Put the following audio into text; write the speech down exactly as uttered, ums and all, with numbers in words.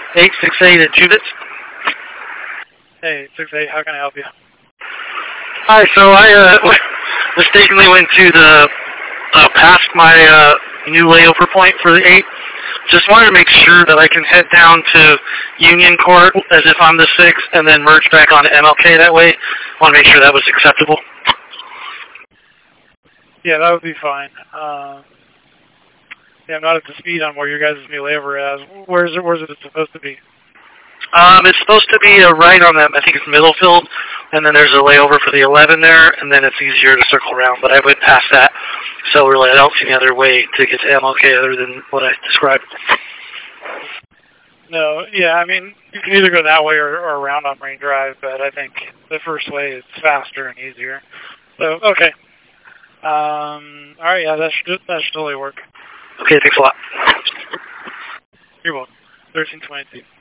eight six eight at Judith. Hey, six eight, how can I help you? Hi, so I uh, mistakenly went to the, uh, past my uh, new layover point for the eight. Just wanted to make sure that I can head down to Union Court as if I'm the six and then merge back onto M L K that way. Want to make sure that was acceptable. Yeah, that would be fine. Uh, yeah, I'm not at the speed on where your guys' new layover is. Where is it, where is it supposed to be? Um, it's supposed to be a right on that, I think it's Middlefield, and then there's a layover for the eleven there, and then it's easier to circle around, but I went past that, so really I don't see any other way to get to M L K other than what I described. No, yeah, I mean, you can either go that way or, or around on Marine Drive, but I think the first way is faster and easier. So, okay. Um, alright, yeah, that should, that should totally work. Okay, thanks a lot. You're welcome. thirteen twenty-two.